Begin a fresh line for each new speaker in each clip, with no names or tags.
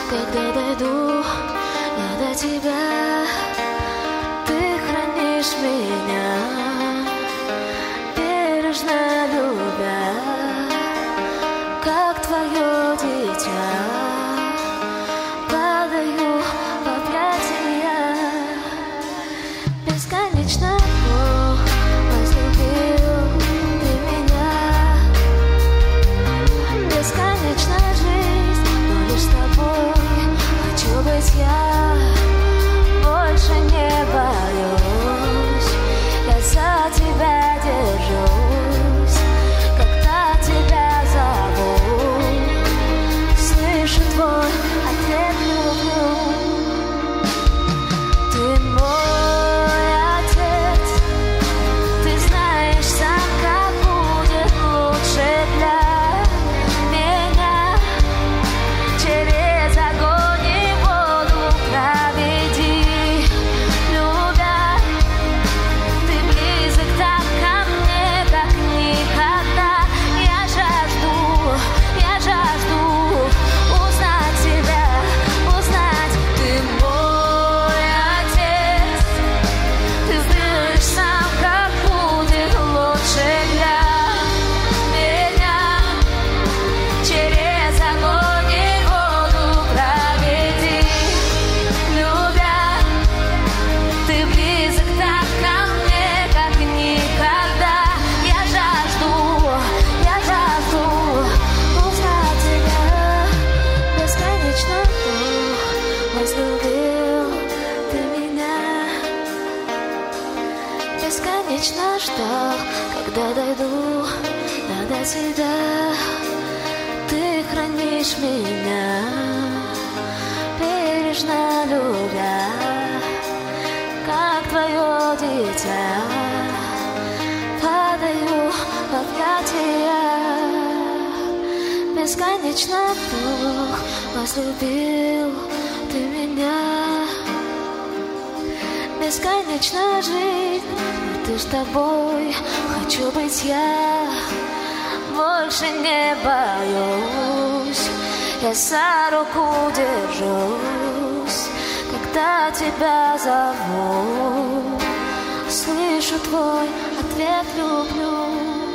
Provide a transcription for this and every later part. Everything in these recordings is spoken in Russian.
когда дойду я до тебя, ты хранишь меня, бережно любя, как твое дитя, падаю в объятия. Бесконечно Бог возлюбил ты меня, бесконечно жизнь, но лишь с тобой хочу быть я, больше не боюсь, я за тебя держусь, когда тебя зову, слышу твой ответ люблю. Ты мой отец, ты знаешь сам, как будет лучше для меня. Через огонь и воду проведи, любя. Ты близок так ко мне, как никогда. Я жажду узнать тебя, узнать. Ты мой отец, ты знаешь сам, как будет лучше для меня. Через огонь и воду проведи, любя. Ты близок так ко мне, как никогда. Я жажду узнать тебя. Бесконечно Бог возлюбил ты меня, бесконечно ждал, когда дойду я до тебя, ты хранишь меня, бережно любя, как твое дитя, падаю в объятия. Бесконечно Бог возлюбил ты меня, бесконечно жизнь, но ты с тобой хочу быть я, больше не боюсь, я за руку держусь, когда тебя зову, слышу твой ответ люблю.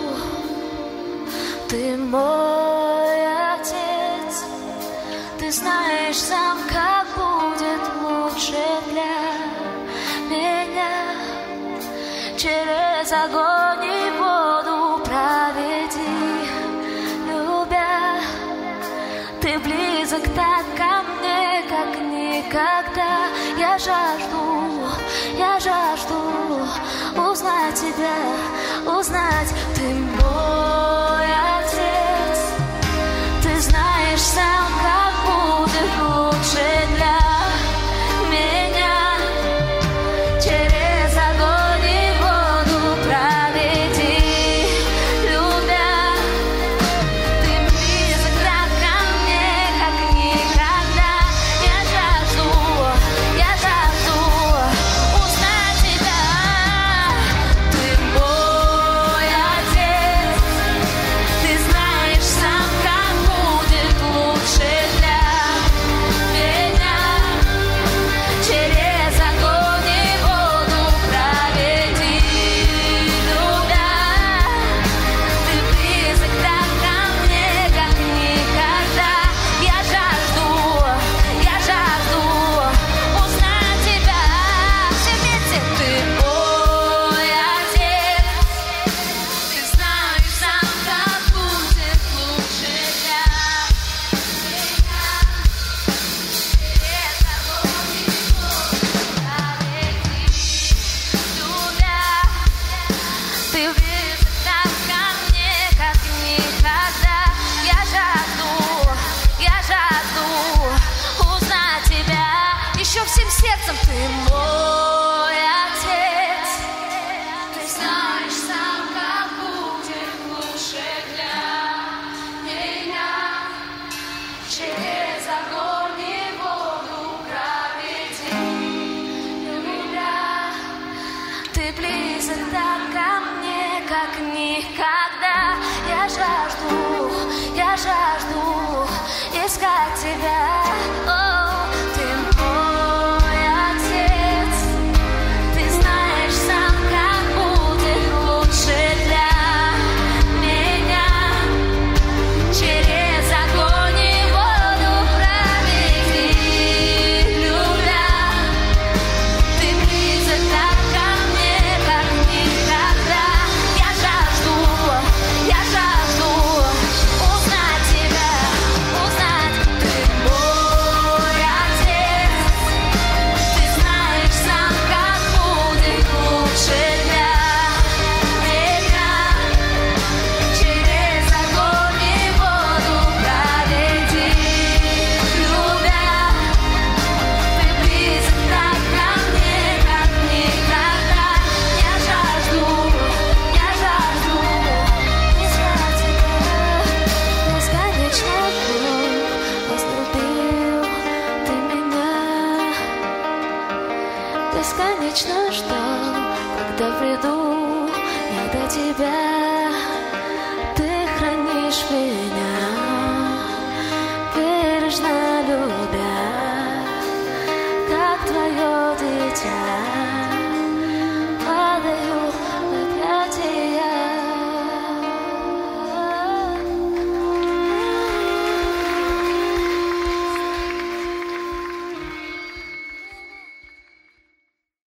Ты мой отец, ты знаешь сам, как будет лучше для меня. Через огонь и воду проведи, любя. Ты близок так ко мне, как никогда. Я жажду узнать тебя, узнать. Ты мой отец, ты знаешь сам, как будет лучше для меня. Через огонь и воду проведи, любя. Ты близок так ко мне, как никогда. Я жажду узнать тебя. Ты мой отец, ты знаешь сам, как будет лучше для меня. Через огонь и воду проведи, любя. Ты близок так ко мне, как никогда. Я жажду узнать тебя. Все вместе. Ты мой отец, ты знаешь сам, как будет лучше для меня. Через огонь и воду проведи, любя. Ты близок так ко мне, как никогда. Я жажду узнать тебя. Еще всем сердцем. Ты мой отец, ты знаешь сам, как будет лучше для меня. Через огонь и воду проведи, любя. Ты близок так ко мне, как никогда. Я жажду искать тебя. тебя, ты хранишь время.